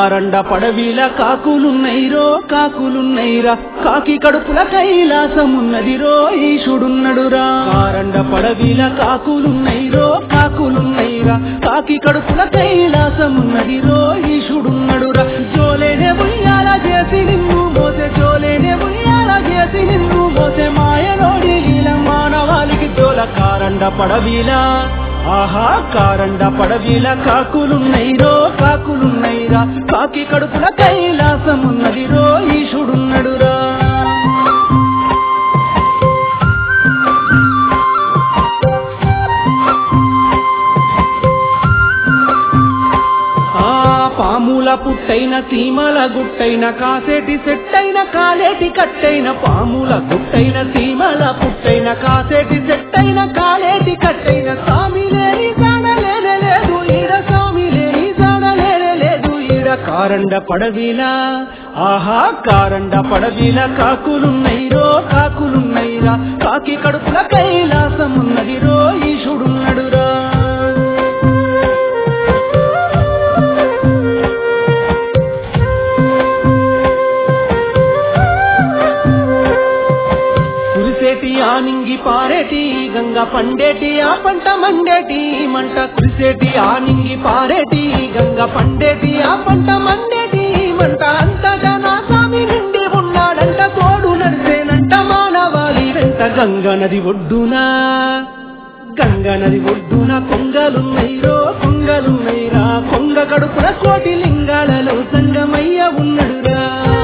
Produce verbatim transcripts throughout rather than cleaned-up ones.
కారండ పడవిల కాకులున్నైరో కాకులున్నైరా కాకి కడుపుల కైలాసమున్నదిరో ఈశుడున్నడురా కారండ పడవిల కాకులున్నైరో కాకులున్నైరా కాకి కడుపుల కైలాసమున్నదిరో ఈశుడున్నడురా జోలేనే ఉయ్యాల చేసి నిన్ను మోసే జోలేనే ఉయ్యాల చేసి నిన్ను మోసే మాయలోడి లీల మానవాళికి జోల కారండ పడవిల ఆహా కారండ పడవిల కాకులున్నైరో కాకులున్నైరా కాకి కడుపుల కైలాసమున్నదిరో ఈశుడున్నడురా పాముల పుట్టైన సీమల గుట్టైన కాసేటి సెట్టైన కాలేటి కట్టైన పాముల గుట్టైన సీమల పుట్టైన కాసేటి సెట్టైన కాలేటి కట్టైన స్వామి లేని జాడలేనే లేదు ఈడ స్వామి లేని జాడలేనే లేదు ఈడ కారండ పడవిలా ఆహా కారండ పడవిల కాకులున్నైరో కాకులున్నైరా కాకి కడుపుల కైలాసమున్నదిరో ఈశుడున్నడురా ఆనింగి పారేటి గంగ పండేటి ఆ పంట మండేటి మంట కురిసేటి ఆనింగి పారేటి గంగ పండేటి ఆ పంట మండేటి మంట అంతగా నా స్వామి నిండి ఉన్నాడంట తోడు నడిసేనంట మానవాళి వెంట గంగ నది ఒడ్డున గంగ నది ఒడ్డున కొంగలున్నైరో కొంగలున్నైరా కొంగ కడుపున కోటి లింగాలలో సంగమయ్య ఉన్నడురా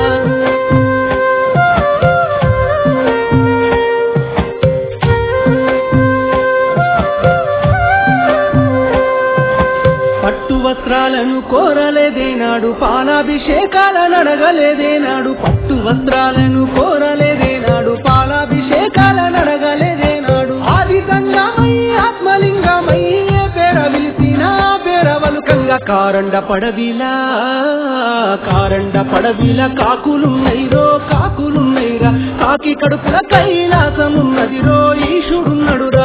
వస్త్రాలను కోరలేదేనాడు పాలాభిషేకాలను అడగలేదేనాడు పట్టు వస్త్రాలను కోరలేదేనాడు పాలాభిషేకాలను అడగలేదేనాడు ఆది సంగమై ఆత్మలింగమై పేర విలిసిన పేరవలుకంగా కారండ పడవిలా కారండ పడవిల కాకులున్నైరో కాకులున్నైరా కాకి కడుపుల కైలాసమున్నదిరో ఈశుడున్నడురా